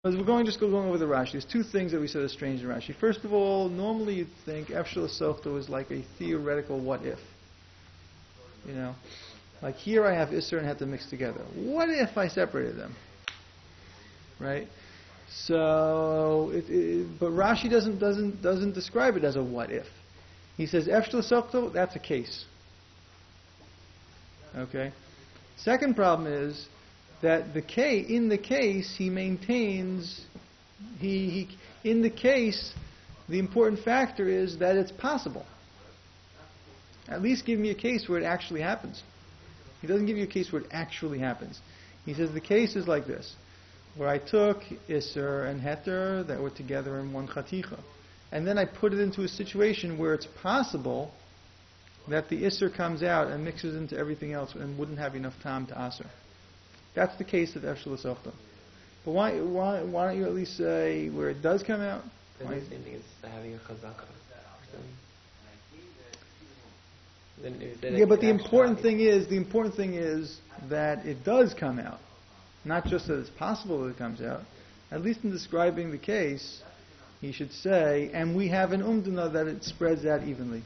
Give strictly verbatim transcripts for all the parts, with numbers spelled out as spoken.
As we're going just go going over the Rashi, there's two things that we said are strange in Rashi. First of all, normally you'd think Efshel Sochto is like a theoretical what if. You know, like here I have Isser and Heter mixed together. What if I separated them? Right? So, it, it, but Rashi doesn't doesn't doesn't describe it as a what if. He says Efshel Sochto, that's a case. Okay. Second problem is that the case, in the case, he maintains, he, he in the case, the important factor is that it's possible. At least give me a case where it actually happens. He doesn't give you a case where it actually happens. He says the case is like this, where I took Isser and Heter that were together in one Chaticha, and then I put it into a situation where it's possible that the Isser comes out and mixes into everything else and wouldn't have enough time to Aser. That's the case of Efshel Sochto. But why, why, why don't you at least say where it does come out? The same thing is having a chazaka. Yeah, but the important thing is the important thing is that it does come out, not just that it's possible that it comes out. At least in describing the case, he should say, and we have an umdana that it spreads out evenly.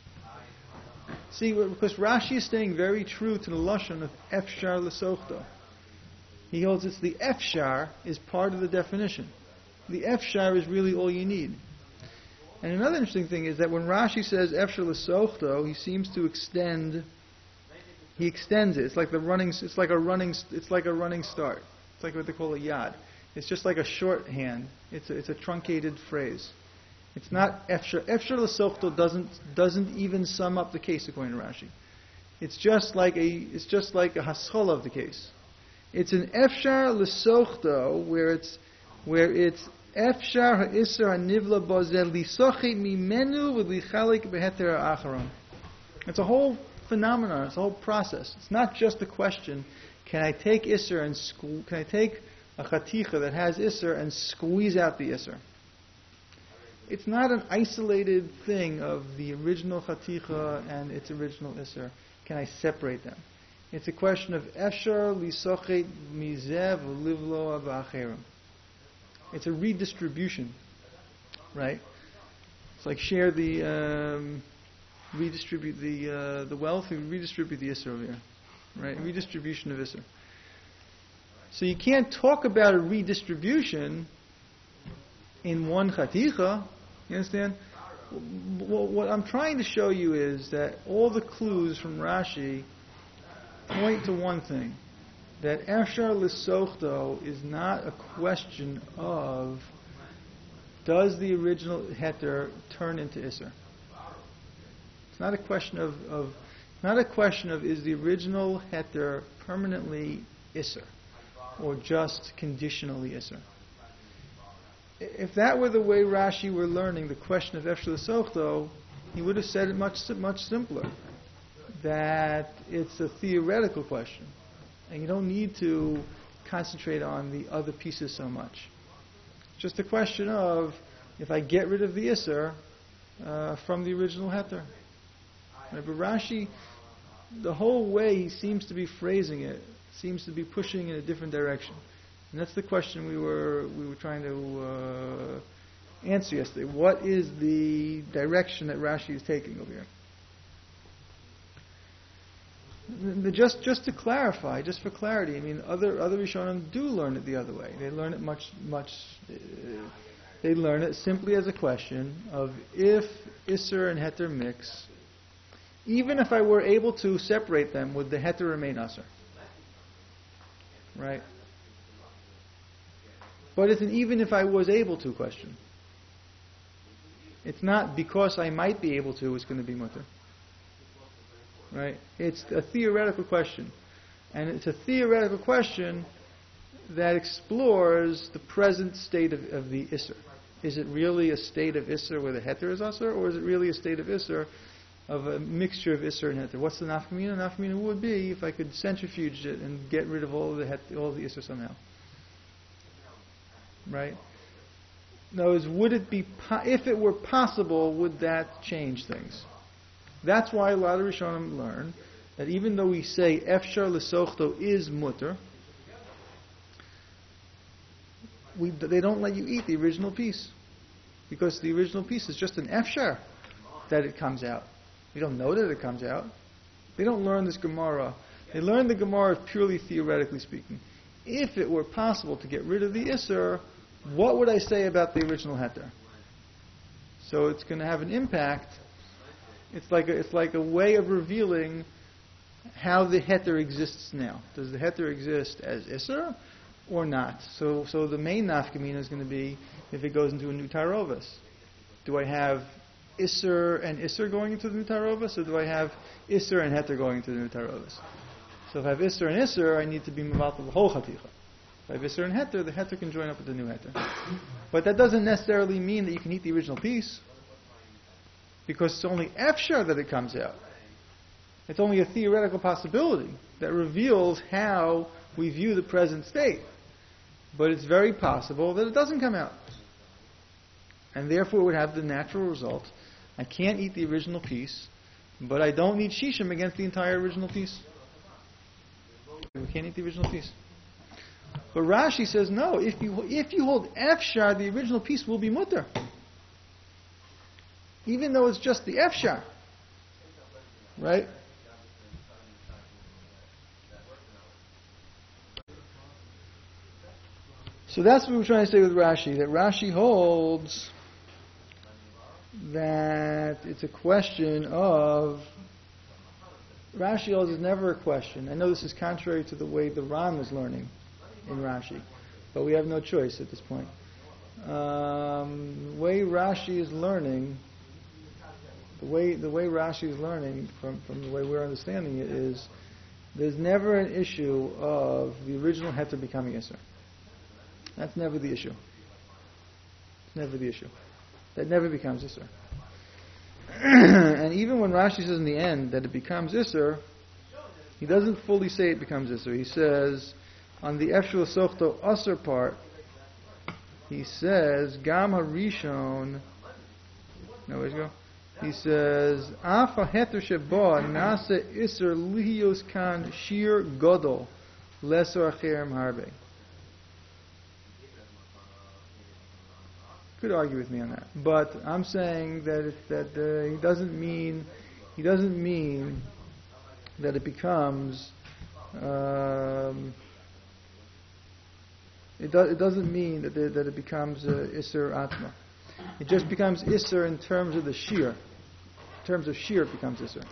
See, because Rashi is staying very true to the lashon of Efshar L'Sochto. He holds it's the Efshar is part of the definition. The Efshar is really all you need. And another interesting thing is that when Rashi says Efshar L'Sochto, he seems to extend. He extends it. It's like the running. It's like a running. It's like a running start. It's like what they call a yad. It's just like a shorthand. It's a, it's a truncated phrase. It's not Efshar. Efshar L'Sochto doesn't doesn't even sum up the case according to Rashi. It's just like a it's just like a haschol of the case. It's an Efshar L'Sochto where it's where it's Efshar ha'isser ha'nivla bozel lisochit mimenu v'lichalik beheter ha'acharon. It's a whole phenomenon. It's a whole process. It's not just a question. Can I take isser and sque- can I take a chaticha that has isser and squeeze out the isser? It's not an isolated thing of the original chaticha and its original isser. Can I separate them? It's a question of efshar lisochet mizev livlo avacherim. It's a redistribution, right? It's like share the um, redistribute the uh, the wealth and redistribute the isser over here, right? Redistribution of isser. So you can't talk about a redistribution in one chaticha. You understand? What I'm trying to show you is that all the clues from Rashi point to one thing. That Efshar L'Sochto is not a question of does the original heter turn into Isser. It's not a question of, of not a question of is the original heter permanently Isser or just conditionally Isser. If that were the way Rashi were learning the question of Efshar L'Sochto, he would have said it much much simpler. That it's a theoretical question. And you don't need to concentrate on the other pieces so much. It's just a question of if I get rid of the Isser uh, from the original heter. Right? But Rashi, the whole way he seems to be phrasing it, seems to be pushing in a different direction. And that's the question we were we were trying to uh, answer yesterday. What is the direction that Rashi is taking over here? Just, just to clarify, just for clarity, I mean, other other Rishonim do learn it the other way. They learn it much, much. Uh, they learn it simply as a question of if Isser and Heter mix, even if I were able to separate them, would the Heter remain Asser? Right. But it's an even if I was able to question. It's not because I might be able to, it's going to be mutter. Right? It's a theoretical question. And it's a theoretical question that explores the present state of, of the Isser. Is it really a state of Isser where the Heter is Asser, or is it really a state of Isser of a mixture of Isser and Heter? What's the nafkamina? Nafkamina would be if I could centrifuge it and get rid of all of the het, all of the Isser somehow. Right? In other words, would it be po- if it were possible, would that change things? That's why a lot of Rishonim learn that even though we say Efshar L'Sochto is mutter, we, they don't let you eat the original piece. Because the original piece is just an efshar that it comes out. We don't know that it comes out. They don't learn this Gemara. They learn the Gemara purely theoretically speaking. If it were possible to get rid of the Isser, what would I say about the original heter? So it's going to have an impact. It's like a, it's like a way of revealing how the heter exists now. Does the heter exist as Isser or not? So so the main nafkamina is going to be if it goes into a new tarovis. Do I have Isser and Isser going into the new tarovis, or do I have Isser and heter going into the new tarovis? So if I have Isser and Isser, I need to be mevatel the whole chaticha. If I have Isser and heter, the heter can join up with the new heter. But that doesn't necessarily mean that you can eat the original piece, because it's only efshar that it comes out. It's only a theoretical possibility that reveals how we view the present state. But it's very possible that it doesn't come out. And therefore it would have the natural result. I can't eat the original piece, but I don't need shishim against the entire original piece. We can't eat the original piece. But Rashi says, no, if you if you hold efshar, the original piece will be mutter. Even though it's just the efshar. Right? So that's what we're trying to say with Rashi, that Rashi holds that it's a question of, Rashi holds it's never a question. I know this is contrary to the way the Ram is learning in Rashi, but we have no choice at this point. Um, the way Rashi is learning, the way the way Rashi is learning from, from the way we're understanding it is, there's never an issue of the original heter becoming Isser. That's never the issue. It's never the issue. That never becomes Isser. And even when Rashi says in the end that it becomes Isser, he doesn't fully say it becomes Isser. He says, on the Efshul Sochto Usser part, he says, Gam HaRishon, no, where's he go? He says, Afa heter sheba nase Isser lihiyos kan shir godol lesor acherem harbe. Could argue with me on that, but I'm saying that it, that uh, he doesn't mean he doesn't mean that it becomes um, it, do, it doesn't mean that the, that it becomes uh, Isser Atma. It just becomes Isser in terms of the Shir. In terms of Shir, it becomes Isser.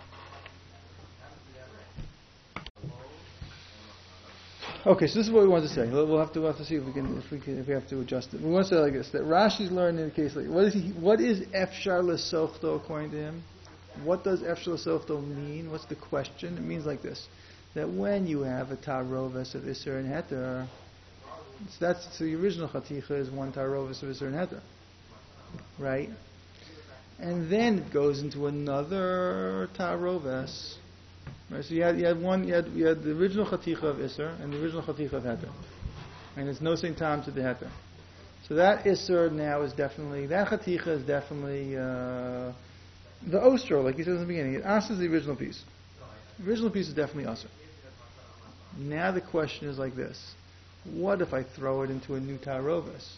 Okay, so this is what we want to say. We'll have to, we'll have to see if we can, if we can, if we have to adjust it. We want to say like this: that Rashi's learning in the case like what is he? What is efshar lesochto according to him? What does efshar lesochto mean? What's the question? It means like this: that when you have a tarovis of Isser and Heter, so that's so the original chaticha is one tarovis of Isser and Heter, right? And then it goes into another tarovis. Right, so you had, you had one, you had, you had the original chaticha of Isser and the original chaticha of Heter, and it's no same time to the Heter. So that Isser now is definitely, that chaticha is definitely uh, the Ostro, like he says in the beginning. As is the original piece. The original piece is definitely Asr. Now the question is like this: what if I throw it into a new tarovis?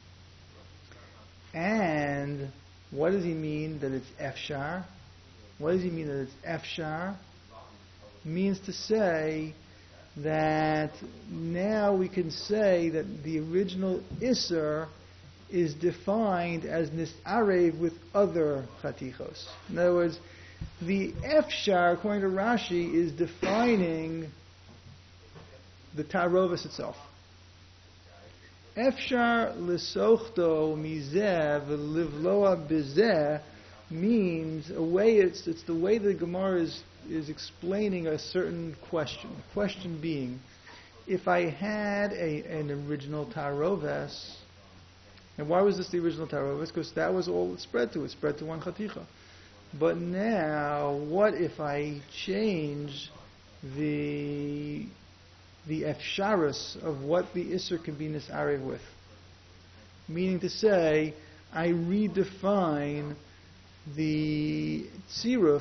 And what does he mean that it's efshar? What does he mean that it's efshar? Means to say that now we can say that the original Isser is defined as nisarev with other chatichos. In other words, the efshar, according to Rashi, is defining the tarovis itself. Efshar lesochto mizeh v'livloa bezeh means a way. It's it's the way the Gemara is is explaining a certain question. The question being, if I had a, an original taroves, and why was this the original taroves? Because that was all it spread to. It spread to one chaticha. But now, what if I change the the efsharus of what the Isser can be nisarev with? Meaning to say, I redefine the tziruf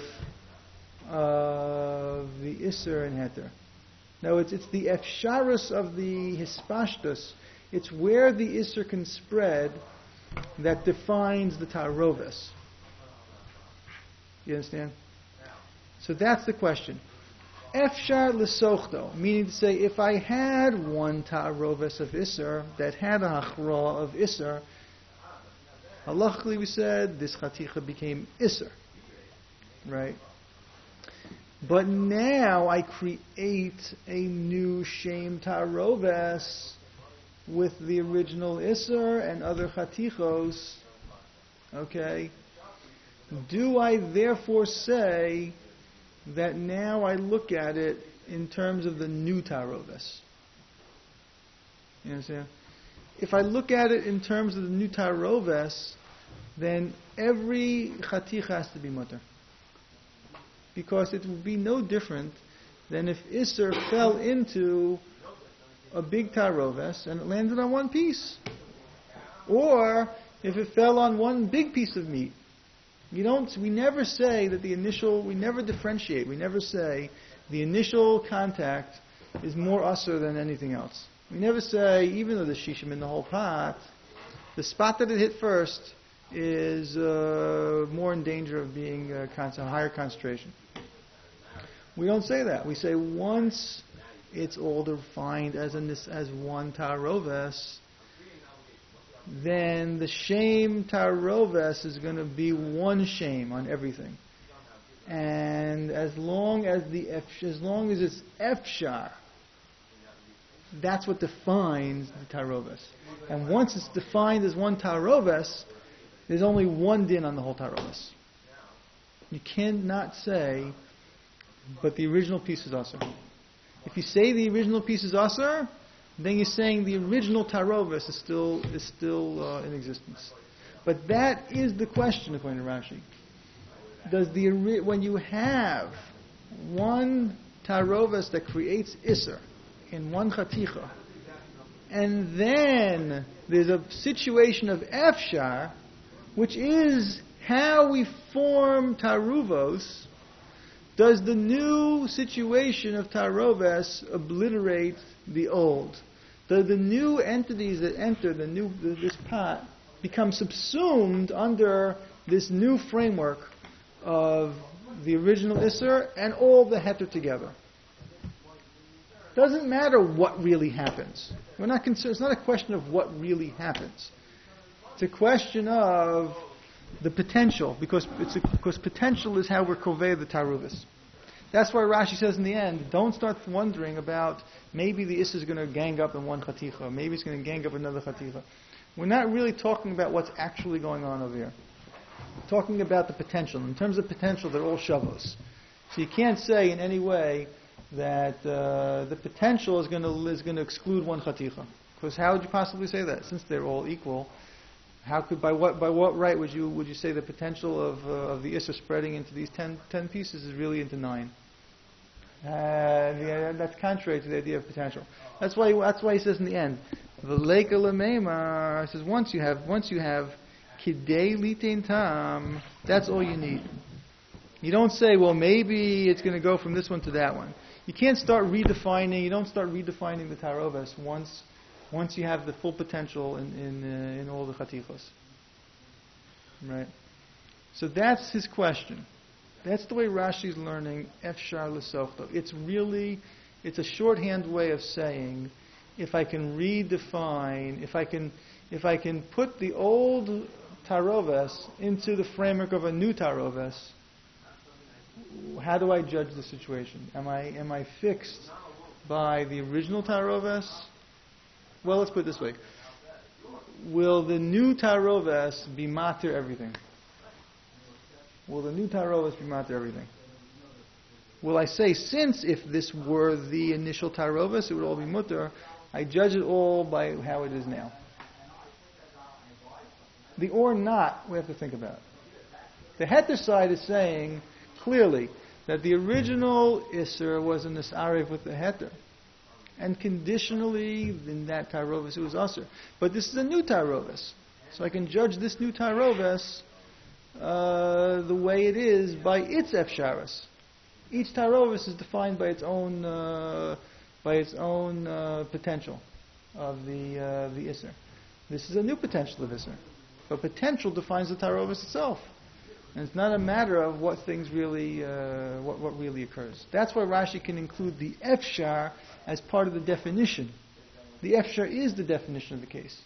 of the Isser and Heter. No, it's it's the efsharus of the hispashtus. It's where the Isser can spread that defines the Taroves. You understand? So that's the question. Efshar l'sochto, meaning to say, if I had one Taroves of Isser that had a Hachra of Isser, halachically we said, this Chaticha became Isser. Right? But now I create a new Shem Taroves with the original Isser and other Chatichos. Okay? Do I therefore say that now I look at it in terms of the new Taroves? You understand? If I look at it in terms of the new Taroves, then every Chaticha has to be mutter. Because it would be no different than if Isser fell into a big Taroves and it landed on one piece. Or if it fell on one big piece of meat. You don't, we never say that the initial, we never differentiate, we never say the initial contact is more usher than anything else. We never say, even though there's shishim in the whole pot, the spot that it hit first is uh, more in danger of being a, con- a higher concentration. We don't say that. We say once it's all defined as an, as one taroves, then the shame taroves is going to be one shame on everything. And as long as the F, as long as it's efshar, that's what defines the taroves. And once it's defined as one taroves, there's only one din on the whole taroves. You cannot say, but the original piece is asur. If you say the original piece is asur, then you're saying the original taroves is still is still uh, in existence. But that is the question according to Rashi. Does the when you have one taroves that creates isser in one chaticha, and then there's a situation of efshar, which is how we form taruvos, does the new situation of taroves obliterate the old? Do the new entities that enter the new this pot become subsumed under this new framework of the original Isser and all the heter together? Doesn't matter what really happens. We're not concerned. It's not a question of what really happens. It's a question of the potential, because it's a, because potential is how we're kovei the taruvis. That's why Rashi says in the end, don't start wondering about maybe the Isser is going to gang up in one chaticha, maybe it's going to gang up another chaticha. We're not really talking about what's actually going on over here. We're talking about the potential. In terms of potential, they're all shavos. So you can't say in any way that uh, the potential is going to is going to exclude one chaticha. Because how would you possibly say that? Since they're all equal, how could by what by what right would you would you say the potential of uh, of the Isser spreading into these ten, ten pieces is really into nine? Uh, yeah, that's contrary to the idea of potential. That's why that's why he says in the end, v'leika l'meimar. He says once you have once you have kidei litain tam, that's all you need. You don't say, well, maybe it's going to go from this one to that one. You can't start redefining. You don't start redefining the taroves once once you have the full potential in in, uh, in all the chatichos. Right. So that's his question. That's the way Rashi's learning efshar l'sochto. It's really, it's a shorthand way of saying, if I can redefine, if I can, if I can put the old taroves into the framework of a new taroves, how do I judge the situation? Am I am I fixed by the original taroves? Well, let's put it this way: will the new taroves be matir everything? Will the new taroves be matir everything? Will I say, since if this were the initial taroves, it would all be mutter, I judge it all by how it is now? The or not, we have to think about. The heter side is saying clearly that the original Isser was an Isarif with the heter. And conditionally, in that taroves, it was Asr. But this is a new taroves. So I can judge this new taroves Uh, the way it is by its efsharis. Each taroves is defined by its own uh, by its own uh, potential, of the uh, the Isser. This is a new potential of Isser. But potential defines the Tarovis itself. And it's not a matter of what things really, uh, what, what really occurs. That's why Rashi can include the Efshar as part of the definition. The Efshar is the definition of the case.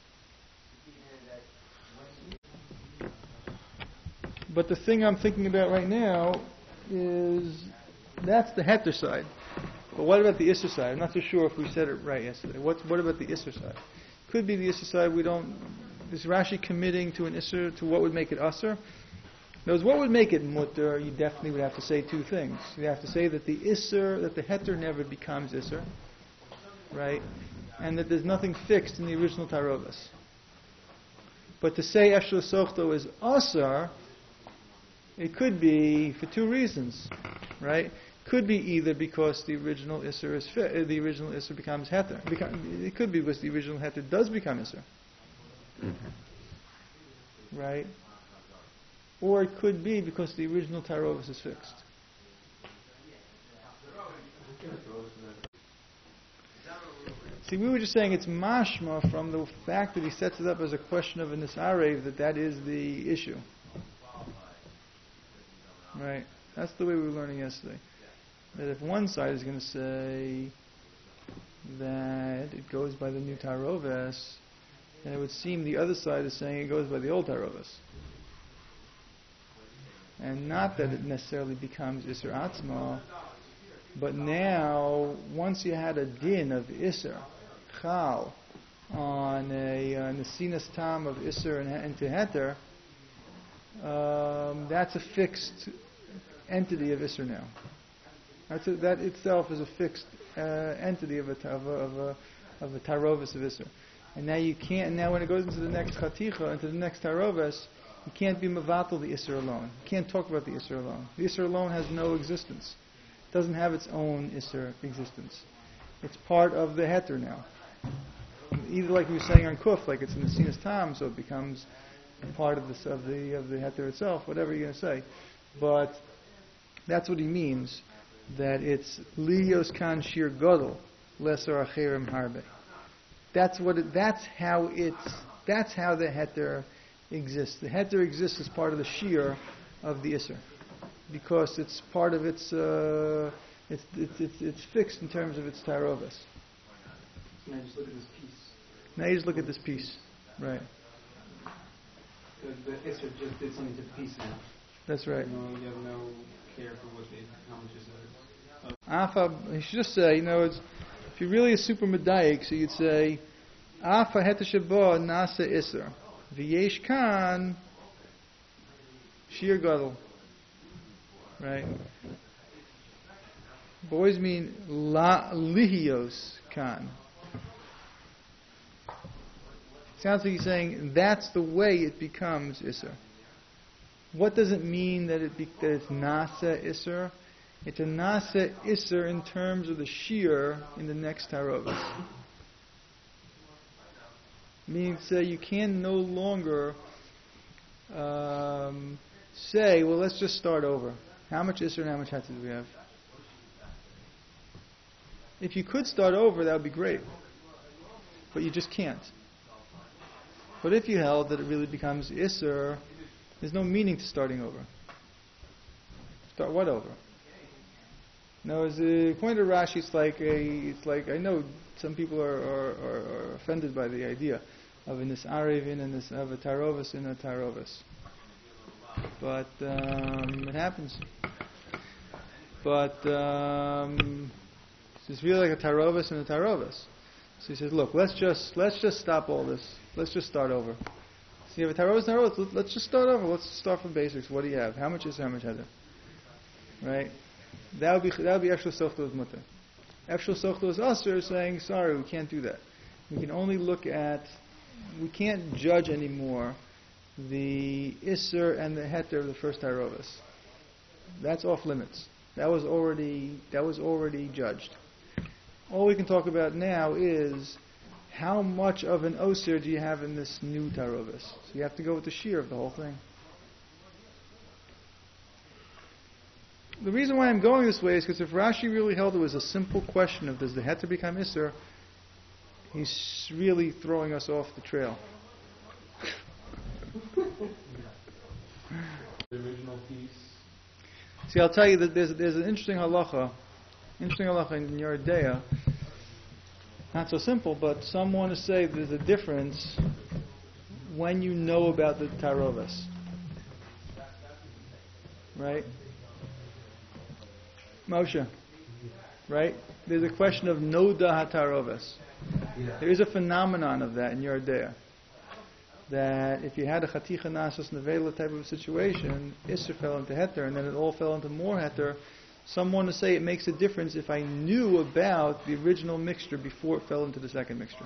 But the thing I'm thinking about right now is, that's the Heter side. But what about the Isser side? I'm not so sure if we said it right yesterday. What, what about the Isser side? Could be the Isser side, we don't, is Rashi committing to an Isser, to what would make it Asr? Knows what would make it Mutter, you definitely would have to say two things. You have to say that the Isser, that the Heter never becomes Isser, right? And that there's nothing fixed in the original Tarovis. But to say Efshel Sochto is Asr, it could be for two reasons, right? Could be either because the original Isser is fi- the original Isser becomes Heter. Become, it could be because the original Heter does become Isser, mm-hmm. right? Or it could be because the original Tarovis is fixed. See, we were just saying it's mashma from the fact that he sets it up as a question of a nisarev, that that is the issue. Right? That's the way we were learning yesterday. That if one side is going to say that it goes by the new Tarovis, then it would seem the other side is saying it goes by the old Tarovis. And not that it necessarily becomes Isser Atzma, but now, once you had a din of Isser, Chal, on a uh, Nesinas Tam of Isser and, and to Heter, um, that's a fixed entity of Isser now. That's a, that itself is a fixed uh, entity of a, of a, of a, of a Tarovis of Isser. And now you can't, now when it goes into the next Chaticha, into the next Tarovis, you can't be Mavatal the Isser alone. You can't talk about the Isser alone. The Isser alone has no existence. It doesn't have its own Isser existence. It's part of the Heter now. Either like we were saying on Kuf, like it's in the Nesinas Tam, so it becomes part of the of the of the Heter itself, whatever you're going to say. But that's what he means, that it's Liyos Kan Shir Godel, Lesser Acherim Harbe. That's what it, that's how it's that's how the Heter exists. The Heter exists as part of the Shir of the Isser, because it's part of its, uh, it's, it's, it's, it's fixed in terms of its Tarovis. Now you just look at this piece. Now you just look at this piece, right? The, the Isser just did something to the piece now. That's right. You, know, you have no care for what they, how much is it. Afa, you should just say, you know, it's, if you're really a super medayik, so you'd say, Afa Heter Sheba Nasa Isser. V'yesh kan shir gadol, right? Boys mean la lihios kan. Sounds like he's saying that's the way it becomes Isser. What does it mean that it be, that it's nasa Isser? It's a nasa Isser in terms of the shir in the next Tarovis. Means uh, you can no longer um, say, well, let's just start over. How much Isser and how much Heter do we have? If you could start over, that would be great. But you just can't. But if you held that it really becomes Isser, there's no meaning to starting over. Start what over? Now, as a point of Rashi, it's like a, it's like I know some people are, are, are, are offended by the idea of a Nisarevin and this, of a Tarovis in a Tarovis. But um, it happens. But um, it's really like a Tarovis and a Tarovis. So he says, look, let's just let's just stop all this. Let's just start over. So you have a Tarovis and a Tarovis. Let's just start over. Let's start from basics. What do you have? How much is how much Heter? Right? That would be that would be Efshel Sochto is Mutter. Efshel Sochto is Asr, saying, sorry, we can't do that. We can only look at, we can't judge anymore the Isser and the Heter of the first Tarovis. That's off limits. That was already that was already judged. All we can talk about now is how much of an Osir do you have in this new Tarovis. So you have to go with the shear of the whole thing. The reason why I'm going this way is because if Rashi really held it was a simple question of does the Heter become Isser, He's really throwing us off the trail. The original piece. See, I'll tell you that there's there's an interesting halacha, interesting halacha in Yoreh Deah. Not so simple, but some want to say there's a difference when you know about the taroves. Right? Moshe. Right? There's a question of noda hataroves. There is a phenomenon of that in Yoreh Deah. That if you had a chaticha nasos nevela type of situation, Isser fell into heter, and then it all fell into more heter. Some want to say it makes a difference if I knew about the original mixture before it fell into the second mixture.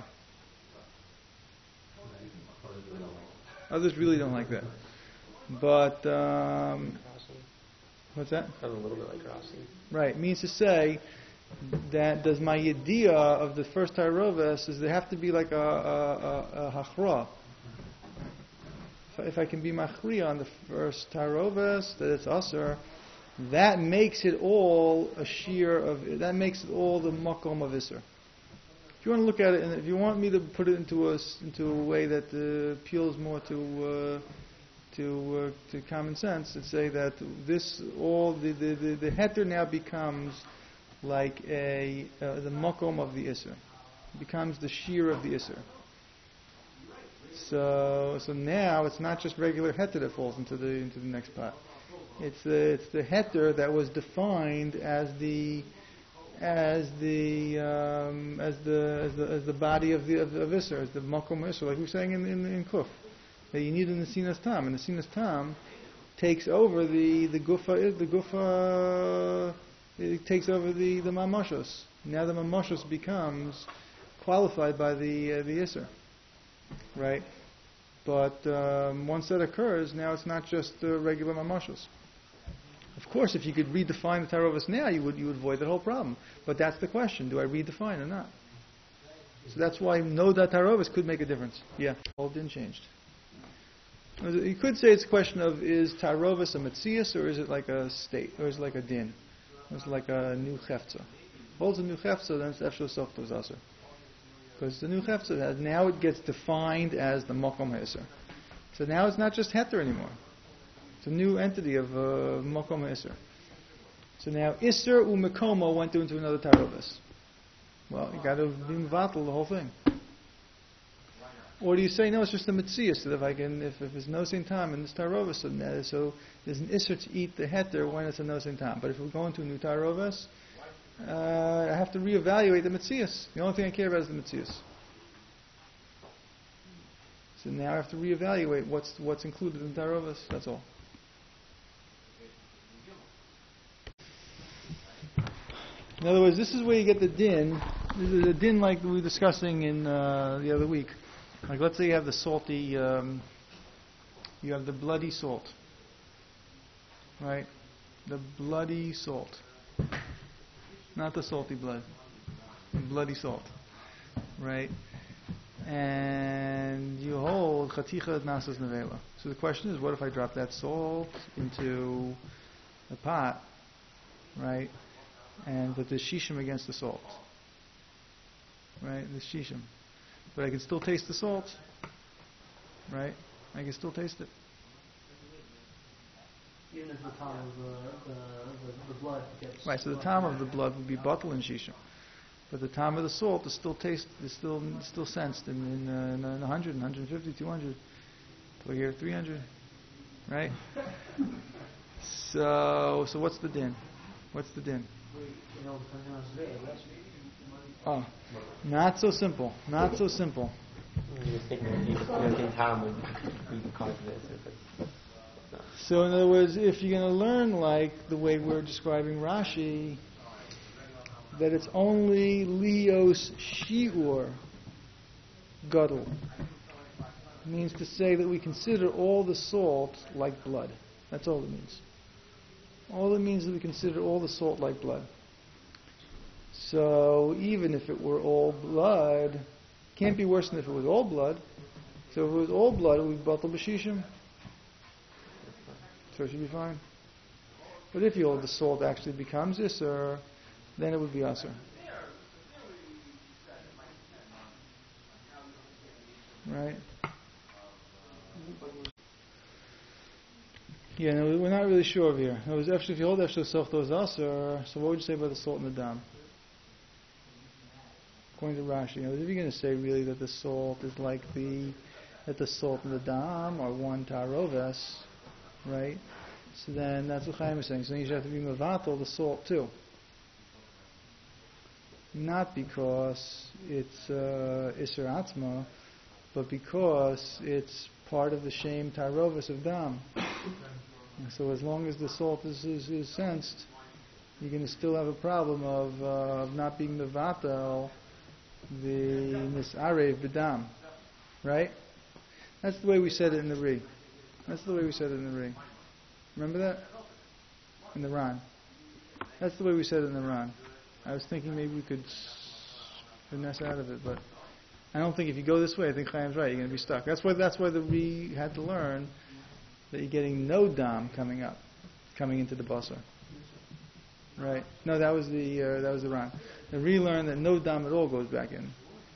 Others really don't like that. But, um, what's that? Sounds a little bit like Rasi. Right. Means to say that does my idea of the first taroves is there have to be like a, a, a, a hachra. If I can be machriya on the first taroves, that it's asur, that makes it all a shear of, that makes it all the makom of Isser. If you want to look at it, and if you want me to put it into a, into a way that uh, appeals more to uh, to uh, to common sense, and say that this, all, the, the, the, the heter now becomes like a, uh, the makom of the Isser. It becomes the shear of the Isser. So, so now it's not just regular heter that falls into the into the next pot. It's the it's the heter that was defined as the as the um, as the as the as the body of the of, of Isser, as the makom Isser, like we were saying in in, in Kuf, that you need an Nesinas Tam, and the Nesinas Tam takes over the the gufa the gufa it takes over the the mamashos. Now the mamashos becomes qualified by the uh, the Isser. Right, but um, once that occurs, now it's not just uh, regular mamashos. Of course, if you could redefine the taroves now, you would you would avoid that whole problem. But that's the question: do I redefine or not? So that's why no that taroves could make a difference. Yeah, all didn't changed. You could say it's a question of is taroves a metzias or is it like a state or is it like a din? Or is it like a new chefza? Holds a new chefza, then it's efshel softos aser. Because the new chefza has, now it gets defined as the makom ha'isser. So now it's not just heter anymore. It's a new entity of uh, makom ha'isser. So now isser u'mekomo went into another taroves. Well, you got to be mevatel the whole thing. Or do you say no? It's just a metzias that if I can, if, if there's no same time in this taroves, so, so there's an isser to eat the heter when it's a no same time. But if we go into a new taroves, Uh, I have to reevaluate the metzias. The only thing I care about is the metzias. So now I have to reevaluate what's what's included in taroves. That's all. In other words, this is where you get the din. This is the din like we were discussing in uh, the other week. Like let's say you have the salty, um, you have the bloody salt, right? The bloody salt. Not the salty blood. The bloody salt. Right? And you hold chaticha nasas nevela. So the question is, what if I drop that salt into the pot, right? And put the shishim against the salt. Right? The shishim. But I can still taste the salt. Right? I can still taste it. Even if the time of the, the, the, the blood gets... Right, so the time of the blood would be bottle and shishim. But the time of the salt is still taste, is still still sensed in, in, uh, in one hundred, one fifty, two hundred, till here three hundred. Right? So, so what's the din? What's the din? Oh, not so simple. Not so simple. You think you think time would be the cause of this if it's... So in other words, if you're going to learn like the way we're describing Rashi, that it's only lios shiur gadol, means to say that we consider all the salt like blood. That's all it means. All it means is that we consider all the salt like blood. So even if it were all blood, can't be worse than if it was all blood. So if it was all blood, it would be batal b'shishim. So it should be fine. But if you hold the salt actually becomes isser, then it would be asur. right? Yeah, no, we're not really sure of here. It was actually, if you hold Efshel Sochto as Aser, so what would you say about the salt and the dam? According to Rashi, you know, if you're going to say really that the salt is like the, that the salt and the dam are one taroves, right? So then that's what Chaim is saying. So then you should have to be mevatel the salt too. Not because it's uh, Isser Atzma, but because it's part of the shame tarovis of dam. And so as long as the salt is, is, is sensed, you're going to still have a problem of, uh, of not being mevatel the misarev b'dam, right? That's the way we said it in the Ri. That's the way we said it in the Ri. Remember that? In the Ran. That's the way we said it in the Ran. I was thinking maybe we could finesse out of it, but I don't think if you go this way, I think Chaim's right. You're going to be stuck. That's why. That's why the Ri had to learn that you're getting no dam coming up, coming into the basar. Right? No, that was the uh, that was the Ran. The Ri learned that no dam at all goes back in.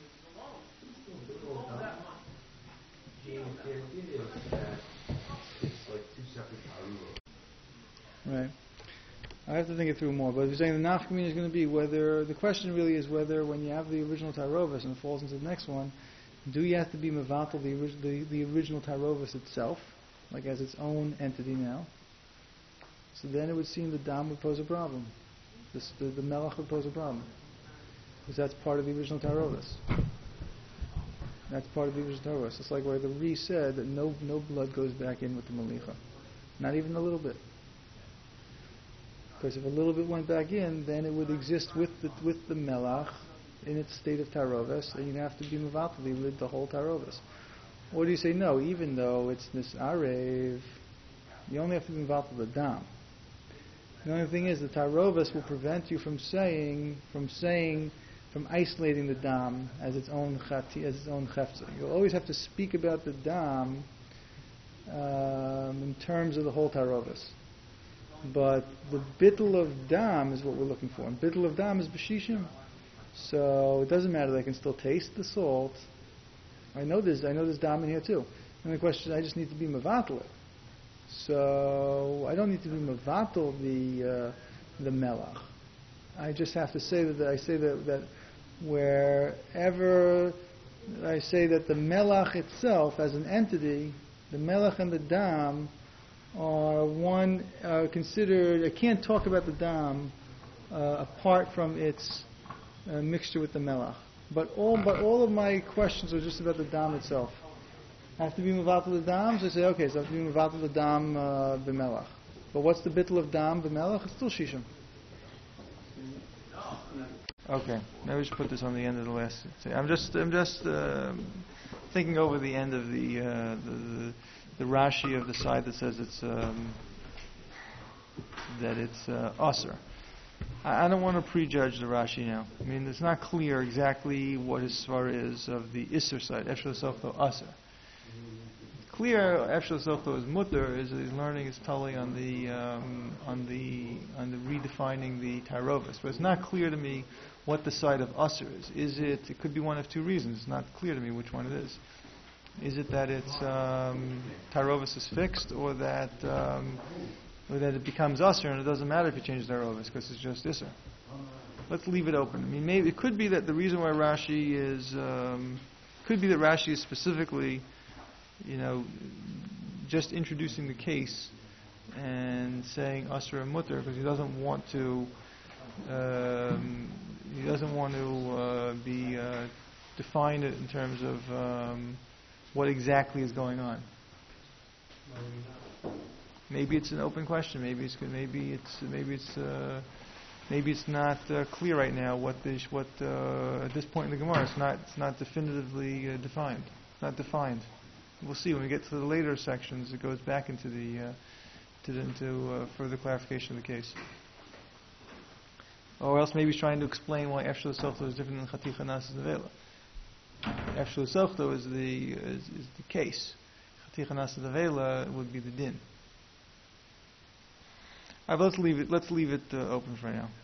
Right. I have to think it through more, but you're saying the nafkamina is going to be whether, the question really is whether when you have the original tarovis and it falls into the next one, do you have to be mevatel the, ori- the, the original tarovis itself, like as its own entity now? So then it would seem the dam would pose a problem. This, the, the melach would pose a problem. Because that's part of the original tarovis. That's part of the original tarovis. It's like where the Ri said that no no blood goes back in with the malicha. Not even a little bit. Because if a little bit went back in, then it would exist with the with the melach in its state of tarovis, and you'd have to be mevatel with the whole tarovis. Or do you say no? Even though it's nisarev, you only have to be mevatel the dam. The only thing is the tarovis will prevent you from saying from saying from isolating the dam as its own chati, as its own chefza. You'll always have to speak about the dam um, in terms of the whole tarovis. But the bittul of dam is what we're looking for. And bittul of dam is b'shishim. So it doesn't matter that I can still taste the salt. I know there's I know there's dam in here too. And the question is, I just need to be mevatel it. So I don't need to be mevatel the uh, the melach. I just have to say that I say that that wherever I say that the melach itself as an entity, the melach and the dam are one uh, considered. I can't talk about the dam uh, apart from its uh, mixture with the melach. But all but all of my questions are just about the dam itself. I have to be mevatel the dam, so I say okay, so I have to be mevatel the dam uh, b'melach. But what's the bittul of dam b'melach? It's still shishim. Okay, maybe we should put this on the end of the last. I'm just I'm just uh, thinking over the end of the, uh, the, the the Rashi of the side that says it's um, that it's uh, aser. I, I don't want to prejudge the Rashi now. I mean, it's not clear exactly what his svar is of the Isser side. Efshel Sochto aser. Clear Efshel Sochto is mutter is that he's learning his tali on the um, on the on the redefining the tarovis. But it's not clear to me what the side of aser is. Is it? It could be one of two reasons. It's not clear to me which one it is. Is it that it's um, tarovis is fixed, or that um, or that it becomes aser and it doesn't matter if you change tarovis because it's just isser? Let's leave it open. I mean, maybe it could be that the reason why Rashi is um, could be that Rashi is specifically, you know, just introducing the case and saying aser and mutter because he doesn't want to um, he doesn't want to uh, be uh, define it in terms of um, what exactly is going on. Maybe it's an open question. Maybe it's maybe it's maybe it's uh, maybe it's not uh, clear right now what this what uh, at this point in the Gemara it's not it's not definitively uh, defined. It's not defined. We'll see when we get to the later sections. It goes back into the uh, to the, into uh, further clarification of the case. Or else maybe he's trying to explain why Efshel Sochto is different than Chaticha Nasas Nevela. Efshel Sochto is the is, is the case. Chaticha Nasas Nevela would be the din. All right, let's leave it. Let's leave it uh, open for now.